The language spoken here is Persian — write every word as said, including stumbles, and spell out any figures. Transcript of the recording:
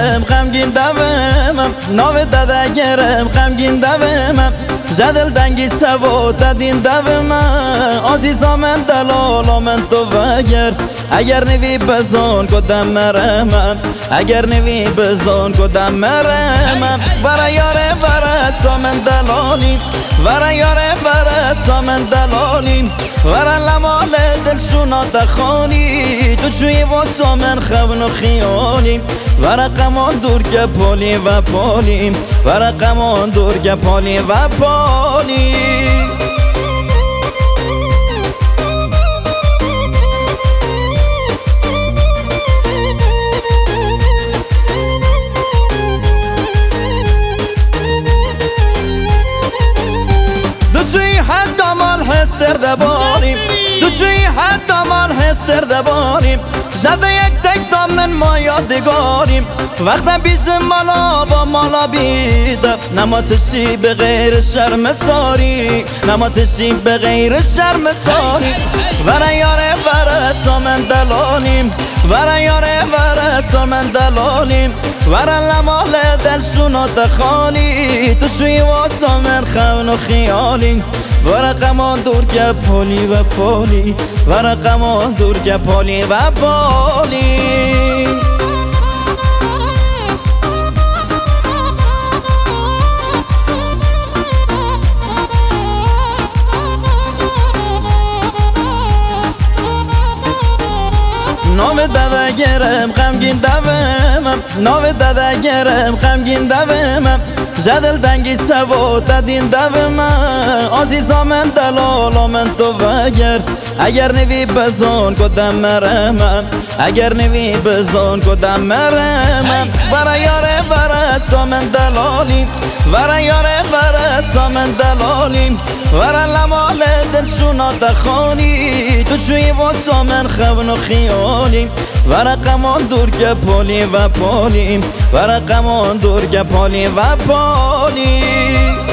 گرم غمگین دوامم ناو داده گرم غمگین دوامم جدل دنگی سوا دادین دوامم عزیزا من دلالا من تو وگر اگر نوی بزن کدام مرمم اگر نوی بزن کدام مرمم برا یاره برا سامن دلالیم برا یاره برا سامن دلالیم برا لمال دلشونا دخانی تو چوی و سامن خون و خیالیم برا قمان دور که پالی و پالیم برا قمان دور که پالی و پالیم حتی مال هستر دباریم دو چوی حتی مال هستر دباریم جده یک سک سامن ما یادگاریم وقتا بیز مالا با مالا بیده نما تشی به غیر شرم ساری نما تشی به غیر شرم ساری ورا یاره ورا سامن دلالیم ورا یاره ورا سامن دلالیم ورا لمال دلشونا تخالی تو شوی و سامن خون و خیالیم ورا قمان دور که پالی و پالی ورا قمان دور که پالی و پالی ناو داده گرم غمگین دوامم ناو داده گرم غمگین دوامم جدل دنگی سوا دادین دوامم عزیزا من دلالا من تو وگر اگر نوی بزن کدام مرمم اگر نوی بزن کدام مرمم برا یاره برا سامن دلالیم برا یاره برا سامن دلالیم برا لمال دلشونا دخانی تو چوی و سامن خون و خیالیم برا قمان دور که پالی و پالیم برا قمان دور که پالی و پالیم